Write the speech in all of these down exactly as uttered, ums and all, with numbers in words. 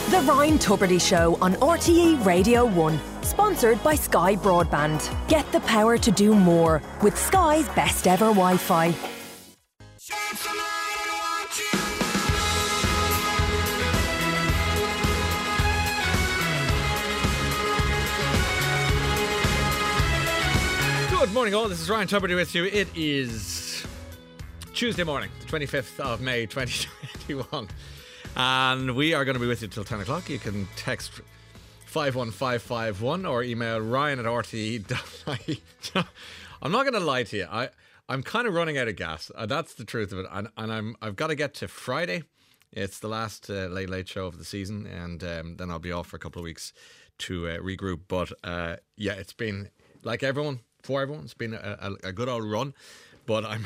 The Ryan Tubridy Show on R T E Radio one. Sponsored by Sky Broadband. Get the power to do more with Sky's best ever Wi-Fi. Good morning all, this is Ryan Tubridy with you. It is Tuesday morning, the twenty-fifth of May twenty twenty-one. And we are going to be with you till ten o'clock. You can text five one five five one or email ryan at r t e dot i e. I'm not going to lie to you. I, I'm kind of running out of gas. Uh, that's the truth of it. And, and I'm, I've got to get to Friday. It's the last uh, Late Late Show of the season. And um, then I'll be off for a couple of weeks to uh, regroup. But uh, yeah, it's been, like everyone, for everyone, it's been a, a, a good old run. But I'm,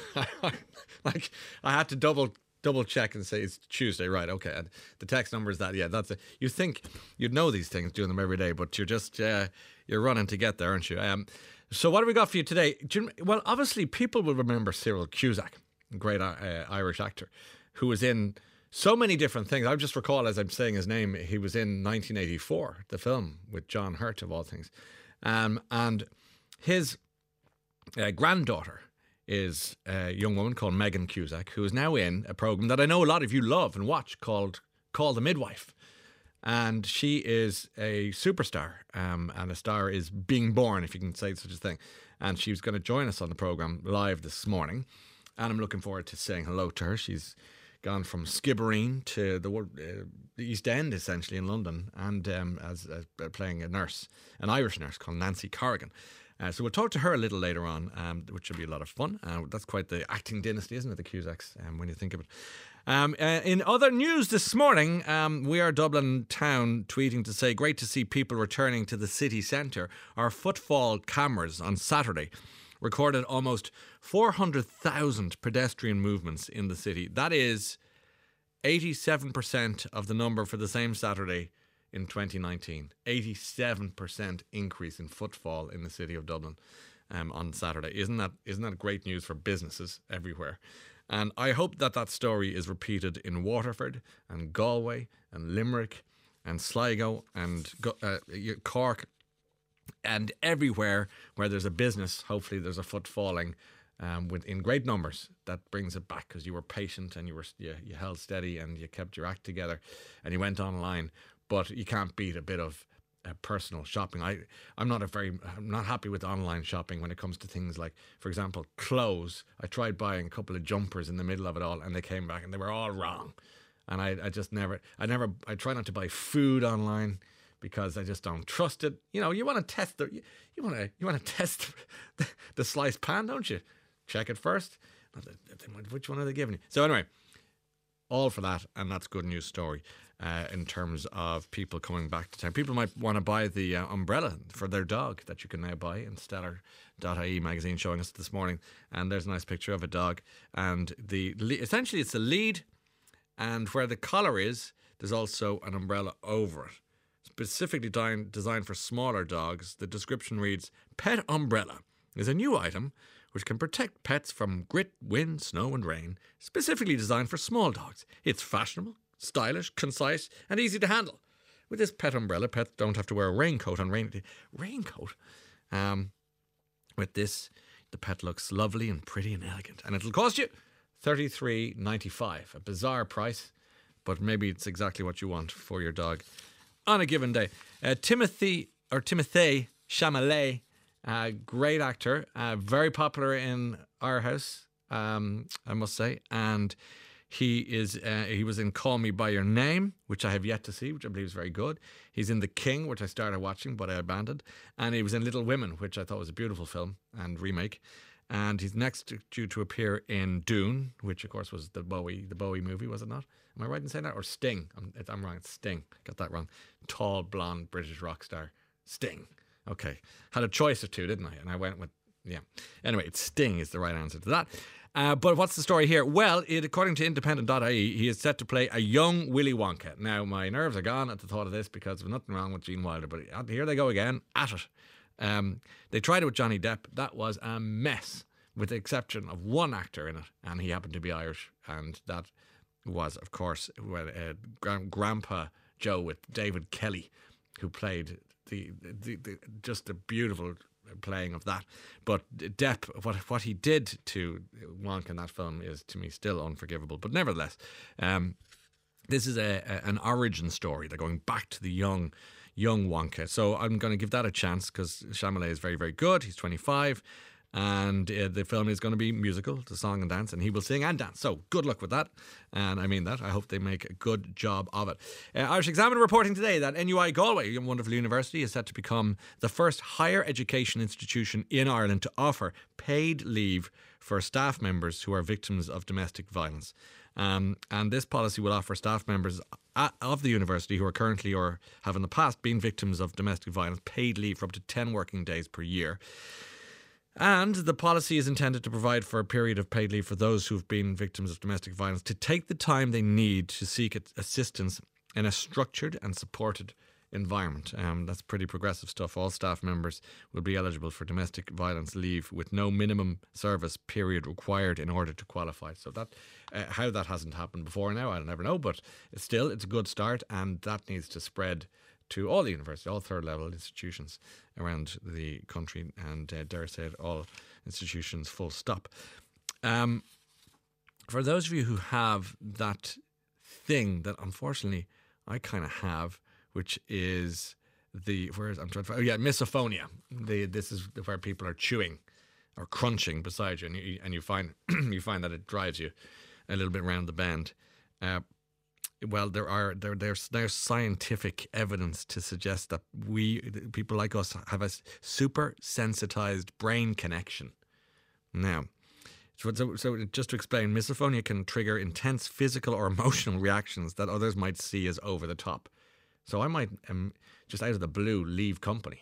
like, I had to double double check and say it's Tuesday, right? Okay, and the text number is that. Yeah, that's it. You think you'd know these things, doing them every day, but you're just uh, you're running to get there, aren't you? Um, so what have we got for you today? Do you, well, obviously people will remember Cyril Cusack, great uh, Irish actor, who was in so many different things. I just recall, as I'm saying his name, he was in nineteen eighty-four, the film with John Hurt of all things, um, and his uh, granddaughter is a young woman called Megan Cusack, who is now in a program that I know a lot of you love and watch called Call the Midwife. And she is a superstar, um, and a star is being born, if you can say such a thing. And she's going to join us on the program live this morning. And I'm looking forward to saying hello to her. She's gone from Skibbereen to the, uh, the East End, essentially, in London, and um, as uh, playing a nurse, an Irish nurse called Nancy Corrigan. Uh, so we'll talk to her a little later on, um, which will be a lot of fun. Uh, that's quite the acting dynasty, isn't it, the Cusacks, um, when you think of it. Um, uh, in other news this morning, um, We Are Dublin Town tweeting to say, great to see people returning to the city centre. Our footfall cameras on Saturday recorded almost four hundred thousand pedestrian movements in the city. That is eighty-seven percent of the number for the same Saturday in twenty nineteen. eighty-seven percent increase in footfall in the city of Dublin um, on Saturday. Isn't that isn't that great news for businesses everywhere? And I hope that that story is repeated in Waterford and Galway and Limerick and Sligo and uh, Cork and everywhere where there's a business. Hopefully there's a footfalling um, with, in great numbers. That brings it back because you were patient and you were you, you held steady and you kept your act together and you went online. But you can't beat a bit of uh, personal shopping. I, I'm not a very, I'm not happy with online shopping when it comes to things like, for example, clothes. I tried buying a couple of jumpers in the middle of it all, and they came back and they were all wrong. And I, I just never, I never, I try not to buy food online because I just don't trust it. You know, you want to test the, you, you want to, you want to test the, the sliced pan, don't you? Check it first. Which one are they giving you? So anyway, all for that, and that's a good news story. Uh, in terms of people coming back to town. People might want to buy the uh, umbrella for their dog that you can now buy in stellar dot I E magazine showing us this morning. And there's a nice picture of a dog. And the essentially it's a lead, and where the collar is, there's also an umbrella over it. Specifically di- designed for smaller dogs, the description reads, Pet Umbrella is a new item which can protect pets from grit, wind, snow and rain, specifically designed for small dogs. It's fashionable, stylish, concise, and easy to handle. With this pet umbrella, pets don't have to wear a raincoat on rainy day. Raincoat? Um, with this, the pet looks lovely and pretty and elegant. And it'll cost you thirty-three ninety-five. A bizarre price, but maybe it's exactly what you want for your dog on a given day. Uh, Timothy, or Timothée Chalamet, uh, great actor, uh, very popular in our house, um, I must say, and He is. Uh, he was in Call Me By Your Name, which I have yet to see, which I believe is very good. He's in The King, which I started watching, but I abandoned. And he was in Little Women, which I thought was a beautiful film and remake. And he's next due to appear in Dune, which of course was the Bowie, the Bowie movie, was it not? Am I right in saying that? Or Sting? I'm, I'm wrong. It's Sting. Got that wrong. Tall, blonde British rock star. Sting. Okay. Had a choice of two, didn't I? And I went with, yeah. Anyway, it's Sting is the right answer to that. Uh, but what's the story here? Well, it, according to independent dot I E, he is set to play a young Willy Wonka. Now, my nerves are gone at the thought of this because there's nothing wrong with Gene Wilder, but here they go again, at it. Um, they tried it with Johnny Depp. That was a mess, with the exception of one actor in it, and he happened to be Irish, and that was, of course, well, uh, Grandpa Joe with David Kelly, who played the, the, the just the beautiful playing of that. But Depp, what what he did to Wonka in that film is to me still unforgivable. But nevertheless, um, this is a, a an origin story. They're going back to the young young Wonka. So I'm going to give that a chance because Chalamet is very, very good. He's twenty-five. And uh, the film is going to be musical, the song and dance, and he will sing and dance. So good luck with that. And I mean that. I hope they make a good job of it. Uh, Irish Examiner reporting today that N U I Galway, a wonderful university, is set to become the first higher education institution in Ireland to offer paid leave for staff members who are victims of domestic violence. Um, and this policy will offer staff members at, of the university who are currently or have in the past been victims of domestic violence paid leave for up to ten working days per year. And the policy is intended to provide for a period of paid leave for those who've been victims of domestic violence to take the time they need to seek assistance in a structured and supported environment. Um, that's pretty progressive stuff. All staff members will be eligible for domestic violence leave with no minimum service period required in order to qualify. So that uh, how that hasn't happened before now, I'll never know. But it's still, it's a good start, and that needs to spread to all the universities, all third level institutions around the country, and uh, dare say it, all institutions full stop. Um, for those of you who have that thing that unfortunately I kind of have, which is the, where is, I'm trying to find, oh yeah, misophonia. The, this is where people are chewing or crunching beside you, and you, and you find you find that it drives you a little bit round the bend. Uh, Well, there are there there's there's scientific evidence to suggest that we people like us have a super sensitized brain connection. Now, so, so so just to explain, misophonia can trigger intense physical or emotional reactions that others might see as over the top. So I might um, just out of the blue leave company,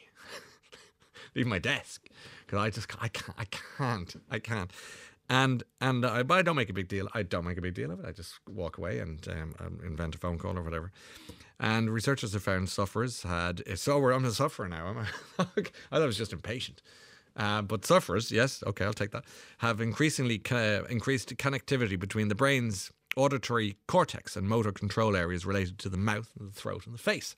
leave my desk because I just I can't I can't I can't. And and I, but I don't make a big deal. I don't make a big deal of it. I just walk away and um, invent a phone call or whatever. And researchers have found sufferers had. So we're, I'm a sufferer now. Am I? I thought I was just impatient. Uh, but sufferers, yes, okay, I'll take that, have increasingly uh, increased connectivity between the brain's auditory cortex and motor control areas related to the mouth, and the throat, and the face.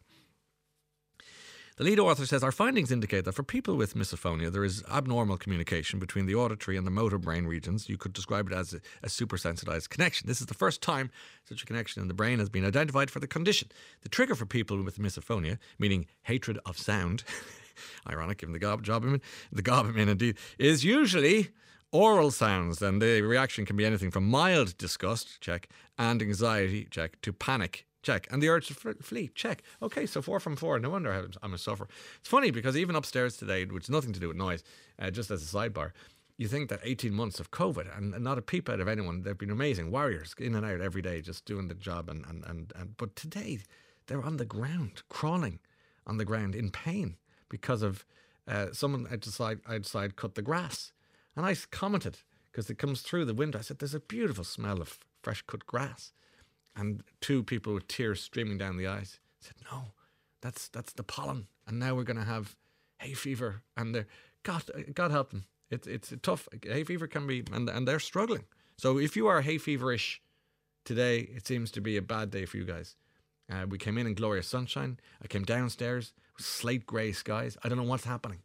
The lead author says, our findings indicate that for people with misophonia, there is abnormal communication between the auditory and the motor brain regions. You could describe it as a, a supersensitized connection. This is the first time such a connection in the brain has been identified for the condition. The trigger for people with misophonia, meaning hatred of sound, ironic given the gob job, the gob indeed, is usually oral sounds. And the reaction can be anything from mild disgust, check, and anxiety, check, to panic, check, and the urge to flee, check. Okay, so four from four. No wonder I'm a sufferer. It's funny because even upstairs today, which has nothing to do with noise, uh, just as a sidebar, you think that eighteen months of COVID and, and not a peep out of anyone, they've been amazing warriors in and out every day, just doing the job. And, and, and, and but today they're on the ground, crawling on the ground in pain because of uh, someone outside, outside cut the grass. And I commented because it comes through the window. I said, there's a beautiful smell of fresh cut grass. And two people with tears streaming down the eyes said, no, that's that's the pollen. And now we're going to have hay fever. And they're, God, God help them. It's it's tough. Hay fever can be, and, and they're struggling. So if you are hay feverish today, it seems to be a bad day for you guys. Uh, we came in in glorious sunshine. I came downstairs with slate grey skies. I don't know what's happening.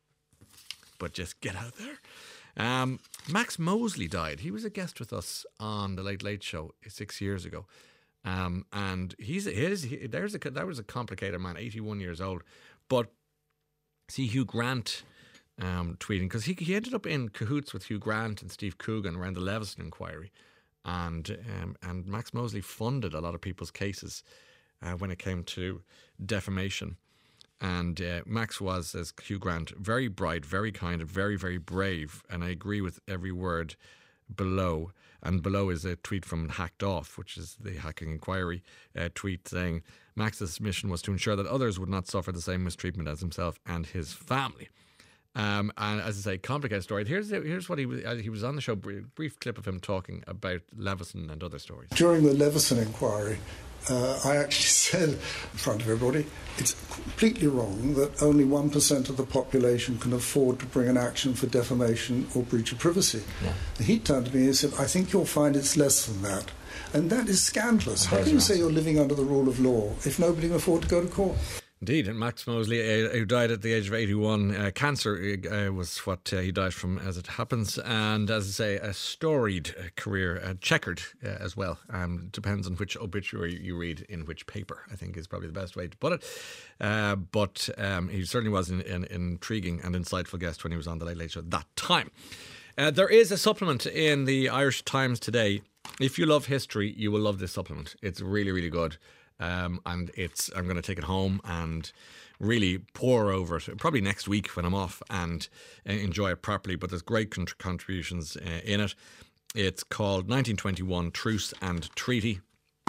But just get out there. Um, Max Mosley died. He was a guest with us on the Late Late Show six years ago, um, and he's his. He, there's a that was a complicated man, eighty-one years old. But see Hugh Grant um, tweeting because he he ended up in cahoots with Hugh Grant and Steve Coogan around the Leveson inquiry, and um, and Max Mosley funded a lot of people's cases uh, when it came to defamation. And uh, Max was, says Hugh Grant, very bright, very kind, and very, very brave. And I agree with every word below. And below is a tweet from Hacked Off, which is the Hacking Inquiry uh, tweet saying, Max's mission was to ensure that others would not suffer the same mistreatment as himself and his family. Um, and as I say, complicated story. Here's here's what he was, uh, he was on the show, brief, brief clip of him talking about Leveson and other stories. During the Leveson inquiry, uh, I actually said in front of everybody, it's completely wrong that only one percent of the population can afford to bring an action for defamation or breach of privacy. Yeah. And he turned to me and said, I think you'll find it's less than that. And that is scandalous. How can you say you're living under the rule of law if nobody can afford to go to court? Indeed, and Max Mosley, uh, who died at the age of eighty-one, uh, cancer uh, was what uh, he died from, as it happens. And as I say, a storied uh, career, uh, checkered uh, as well. Um, depends on which obituary you read in which paper, I think is probably the best way to put it. Uh, but um, he certainly was an, an intriguing and insightful guest when he was on the Late Late Show at that time. Uh, there is a supplement in the Irish Times today. If you love history, you will love this supplement. It's really, really good. Um, and it's I'm going to take it home and really pour over it probably next week when I'm off and uh, enjoy it properly. But there's great con- contributions uh, in it. It's called nineteen twenty-one Truce and Treaty,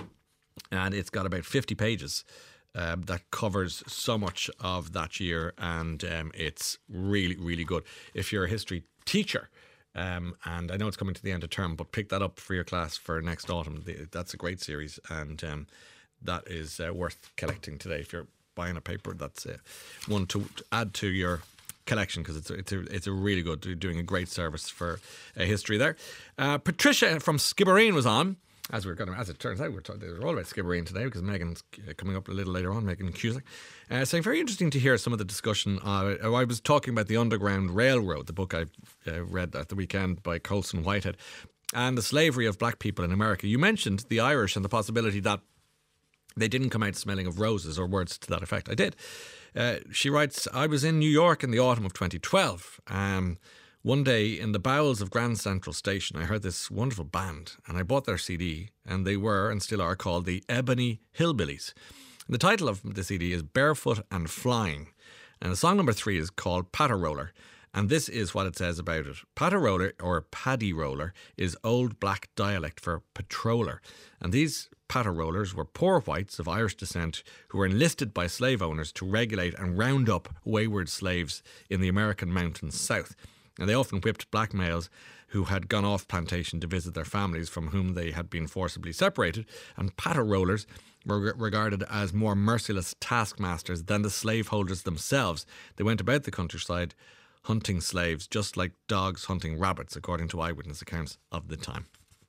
and it's got about fifty pages uh, that covers so much of that year, and um, it's really, really good. If you're a history teacher, um, and I know it's coming to the end of term, but pick that up for your class for next autumn. That's a great series, and um, that is uh, worth collecting today. If you're buying a paper, that's uh, one to, to add to your collection, because it's a, it's a it's a really good, doing a great service for uh, history there. Uh, Patricia from Skibbereen was on. As we're going to, as it turns out, we're talking, they're all about Skibbereen today because Megan's coming up a little later on, Megan Cusick. Uh, saying very interesting to hear some of the discussion. Uh, I was talking about the Underground Railroad, the book I uh, read at the weekend by Colson Whitehead, and the slavery of black people in America. You mentioned the Irish and the possibility that they didn't come out smelling of roses, or words to that effect. I did. Uh, she writes, I was in New York in the autumn of twenty twelve. Um, one day in the bowels of Grand Central Station, I heard this wonderful band, and I bought their C D, and they were and still are called the Ebony Hillbillies. And the title of the C D is Barefoot and Flying, and the song number three is called Patter Roller. And this is what it says about it. Patter roller, or paddy roller, is old black dialect for patroller. And these patter rollers were poor whites of Irish descent who were enlisted by slave owners to regulate and round up wayward slaves in the American mountains south. And they often whipped black males who had gone off plantation to visit their families from whom they had been forcibly separated. And patter rollers were regarded as more merciless taskmasters than the slaveholders themselves. They went about the countryside hunting slaves just like dogs hunting rabbits, according to eyewitness accounts of the time.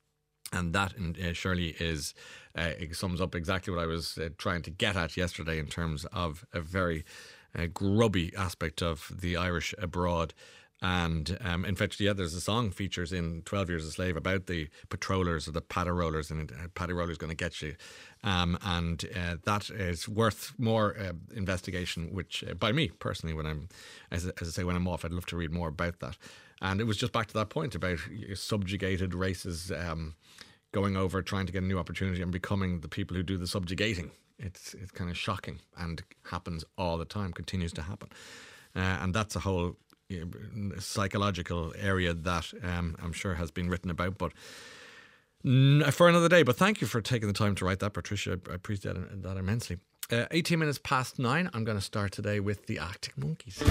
And that uh, surely is uh, it sums up exactly what I was uh, trying to get at yesterday in terms of a very uh, grubby aspect of the Irish abroad. And um, in fact, yeah, there's a song features in twelve Years a Slave about the patrollers or the paddy rollers, and uh, paddy roller's going to get you. Um, and uh, that is worth more uh, investigation, which uh, by me personally, when I'm, as, as I say, when I'm off, I'd love to read more about that. And it was just back to that point about subjugated races um, going over, trying to get a new opportunity and becoming the people who do the subjugating. It's it's kind of shocking and happens all the time, continues to happen. Uh, and that's a whole psychological area that um, I'm sure has been written about, but n- for another day. But thank you for taking the time to write that, Patricia. I appreciate that immensely. Uh, eighteen minutes past nine. I'm going to start today with the Arctic Monkeys.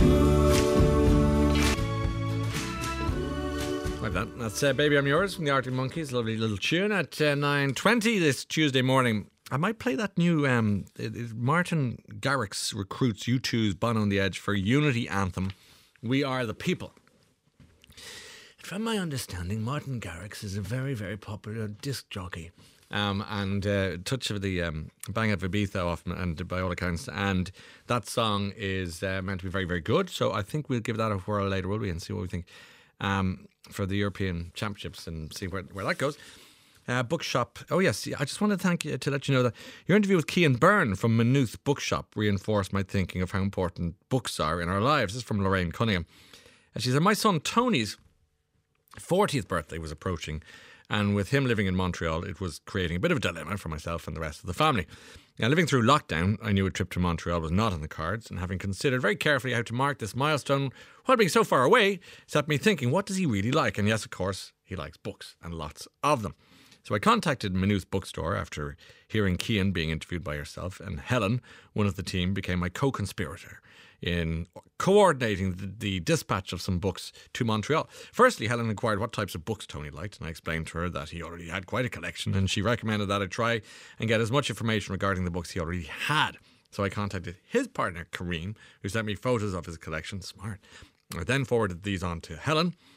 Like that. That's uh, Baby I'm Yours from the Arctic Monkeys. Lovely little tune at uh, nine twenty this Tuesday morning. I might play that new um, it, it, Martin Garrix recruits U two's Bono on the Edge for Unity anthem, We Are the People. And from my understanding, Martin Garrix is a very, very popular disc jockey. Um, and uh, touch of the um, Bang Out of Ibiza often, and by all accounts, and that song is uh, meant to be very, very good. So I think we'll give that a whirl later, will we, and see what we think um, for the European Championships and see where, where that goes. Uh, bookshop. Oh yes, I just want to thank you to let you know that your interview with Cian Byrne from Maynooth Bookshop reinforced my thinking of how important books are in our lives. This is from Lorraine Cunningham. And she said, my son Tony's fortieth birthday was approaching, and with him living in Montreal, it was creating a bit of a dilemma for myself and the rest of the family. Now, living through lockdown, I knew a trip to Montreal was not on the cards, and having considered very carefully how to mark this milestone while being so far away, set me thinking, what does he really like? And yes, of course, he likes books, and lots of them. So I contacted Maynooth Bookstore after hearing Cian being interviewed by herself, and Helen, one of the team, became my co-conspirator in coordinating the, the dispatch of some books to Montreal. Firstly, Helen inquired what types of books Tony liked, and I explained to her that he already had quite a collection, and she recommended that I try and get as much information regarding the books he already had. So I contacted his partner, Kareem, who sent me photos of his collection. Smart. I then forwarded these on to Helen,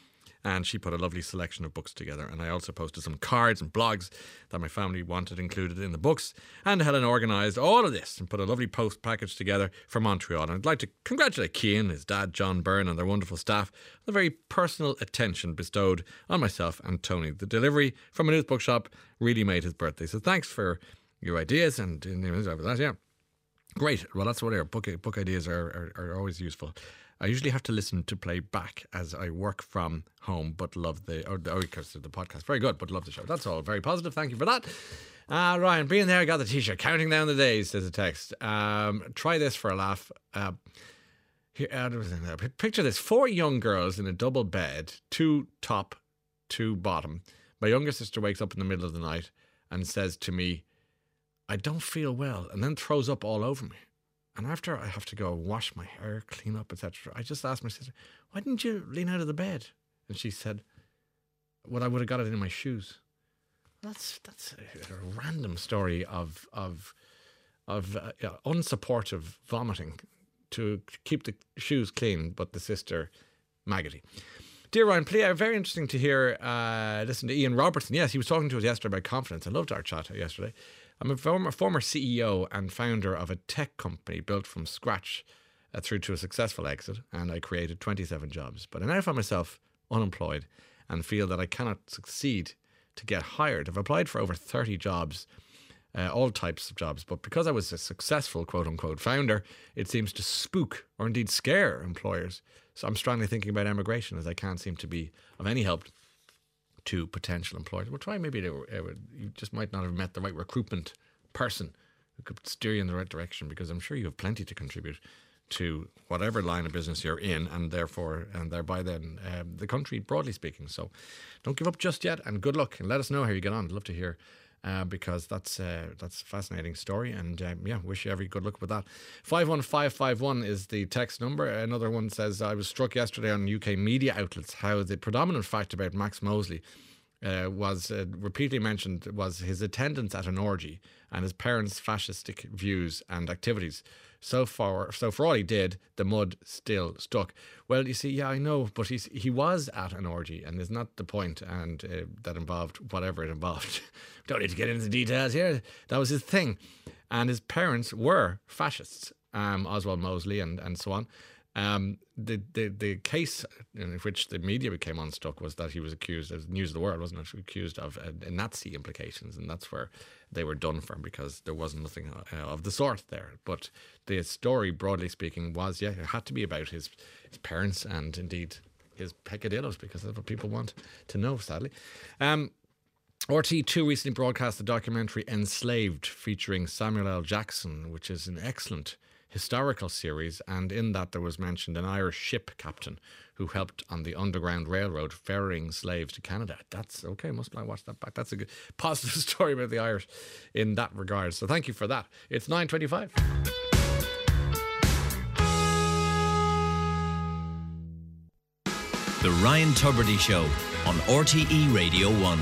and she put a lovely selection of books together. And I also posted some cards and blogs that my family wanted included in the books. And Helen organised all of this and put a lovely post package together for Montreal. And I'd like to congratulate Cian, his dad, John Byrne, and their wonderful staff on the very personal attention bestowed on myself and Tony. The delivery from a news bookshop really made his birthday. So thanks for your ideas and, and that, yeah. Great. Well, that's what our book, book ideas are, are, are always useful. I usually have to listen to play back as I work from home, but love the, or, oh, because the podcast. Very good, but love the show. That's all very positive. Thank you for that. Uh, Ryan, being there, got the t-shirt. Counting down the days, says a text. Um, try this for a laugh. Uh, here, uh, picture this. Four young girls in a double bed, two top, two bottom. My younger sister wakes up in the middle of the night and says to me, I don't feel well, and then throws up all over me. And after I have to go wash my hair, clean up, et cetera, I just asked my sister, why didn't you lean out of the bed? And she said, well, I would have got it in my shoes. That's that's a, a random story of of of uh, yeah, unsupportive vomiting to keep the shoes clean, but the sister maggoty. Dear Ryan, please, uh, very interesting to hear, uh, listen to Ian Robertson. Yes, he was talking to us yesterday about confidence. I loved our chat yesterday. I'm a former, former C E O and founder of a tech company built from scratch uh, through to a successful exit, and I created twenty-seven jobs. But I now find myself unemployed and feel that I cannot succeed to get hired. I've applied for over thirty jobs, uh, all types of jobs, but because I was a successful quote-unquote founder, it seems to spook or indeed scare employers. So I'm strongly thinking about emigration, as I can't seem to be of any help to potential employers. We'll try maybe to, uh, you just might not have met the right recruitment person who could steer you in the right direction, because I'm sure you have plenty to contribute to whatever line of business you're in, and therefore and thereby then um, the country broadly speaking. So don't give up just yet, and good luck, and let us know how you get on. I'd love to hear, uh, because that's uh, that's a fascinating story, and um, yeah, wish you every good luck with that. five one five five one is the text number. Another one says, I was struck yesterday on U K media outlets how the predominant fact about Max Mosley Uh, was uh, repeatedly mentioned was his attendance at an orgy and his parents' fascistic views and activities. So far, so for all he did, the mud still stuck. Well, you see, yeah, I know, but he's, he was at an orgy, and is not the point, and uh, that involved whatever it involved. Don't need to get into the details here. That was his thing. And his parents were fascists, um, Oswald Mosley and, and so on. Um, the, the the case in which the media became unstuck was that he was accused, as News of the World, wasn't it, accused of uh, Nazi implications, and that's where they were done for, because there wasn't nothing uh, of the sort there. But the story, broadly speaking, was, yeah, it had to be about his, his parents and indeed his peccadillos, because that's what people want to know, sadly. Um, R T two recently broadcast the documentary Enslaved, featuring Samuel L. Jackson, which is an excellent historical series, and in that there was mentioned an Irish ship captain who helped on the Underground Railroad ferrying slaves to Canada. That's okay, must I watch that back? That's a good positive story about the Irish in that regard. So thank you for that. It's nine twenty-five. The Ryan Tubridy Show on R T E Radio one.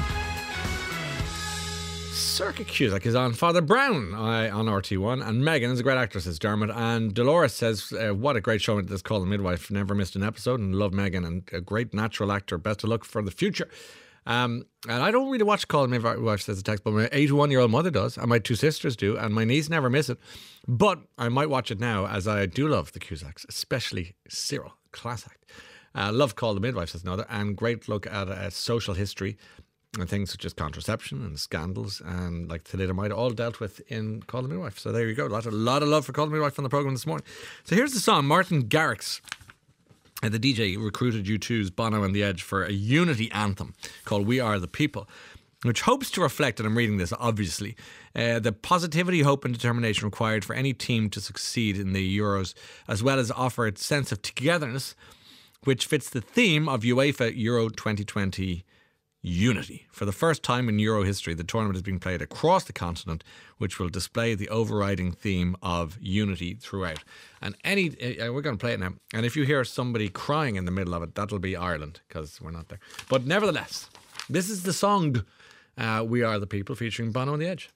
Circa Cusack is on Father Brown uh, on R T one, and Megan is a great actress, says Dermot, and Dolores says, uh, what a great show this called The Midwife, never missed an episode, and love Megan, and a great natural actor, best of luck for the future. Um, and I don't really watch Call Me Midwife, says the text, but my eighty-one-year-old mother does, and my two sisters do, and my niece never miss it, but I might watch it now, as I do love the Cusacks, especially Cyril, class act. Uh, love Call the Midwife, says another, and great look at uh, social history and things such as contraception and scandals and like thalidomide, all dealt with in Call the Midwife. So there you go. A lot, a lot of love for Call the Midwife on the programme this morning. So here's the song. Martin Garrix, uh, the D J, recruited U two's Bono and the Edge for a unity anthem called We Are the People, which hopes to reflect, and I'm reading this obviously, uh, the positivity, hope and determination required for any team to succeed in the Euros, as well as offer a sense of togetherness, which fits the theme of UEFA Euro twenty twenty Unity. For the first time in Euro history, the tournament is being played across the continent, which will display the overriding theme of unity throughout. And any, uh, we're going to play it now. And if you hear somebody crying in the middle of it, that'll be Ireland, because we're not there. But nevertheless, this is the song uh, We Are the People, featuring Bono and the Edge.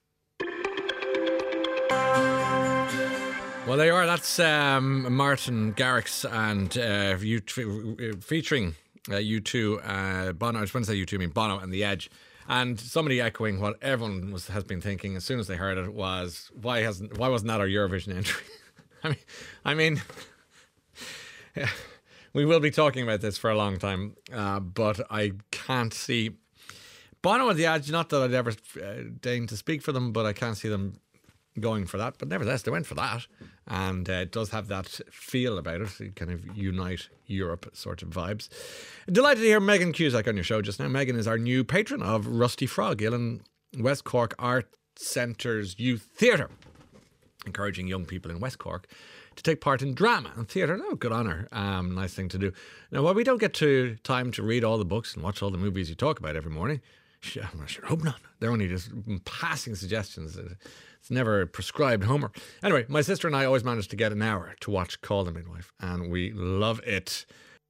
Well, there you are. That's um, Martin Garrix and uh, you, featuring uh, U two, uh, Bono, I just want to say U two, I mean Bono and The Edge. And somebody echoing what everyone was, has been thinking as soon as they heard it was, why hasn't why wasn't that our Eurovision entry? I mean, I mean, yeah, we will be talking about this for a long time, uh, but I can't see Bono and The Edge. Not that I'd ever uh, deign to speak for them, but I can't see them going for that. But nevertheless, they went for that, and uh, it does have that feel about it, it kind of unite Europe sort of vibes. Delighted to hear Megan Cusack on your show just now. Megan is our new patron of Rusty Frog, Gillen West Cork Art Centre's Youth Theatre, encouraging young people in West Cork to take part in drama and theatre. Oh, good on her. Um, nice thing to do. Now, while we don't get to time to read all the books and watch all the movies you talk about every morning, I sure hope not. They're only just passing suggestions. It's never prescribed homework. Anyway, my sister and I always manage to get an hour to watch Call the Midwife, and we love it.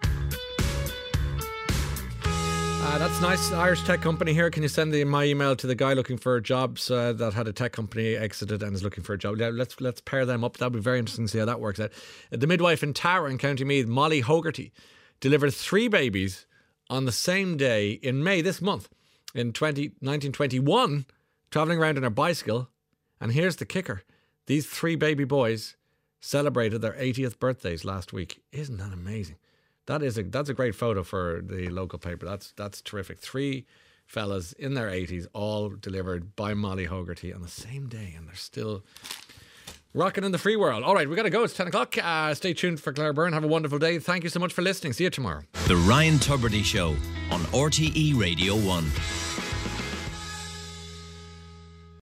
Uh, that's nice. Irish tech company here. Can you send the, my email to the guy looking for jobs uh, that had a tech company exited and is looking for a job? Yeah, let's let's pair them up. That'd be very interesting to see how that works out. The midwife in Tower in County Meath, Molly Hogarty, delivered three babies on the same day in May this month. In nineteen twenty-one, travelling around on her bicycle. And here's the kicker. These three baby boys celebrated their eightieth birthdays last week. Isn't that amazing? That is a that's a great photo for the local paper. That's that's terrific. Three fellas in their eighties, all delivered by Molly Hogarty on the same day, and they're still rocking in the free world. All right, we got to go. It's ten o'clock. Uh, stay tuned for Claire Byrne. Have a wonderful day. Thank you so much for listening. See you tomorrow. The Ryan Tubridy Show on R T E Radio one.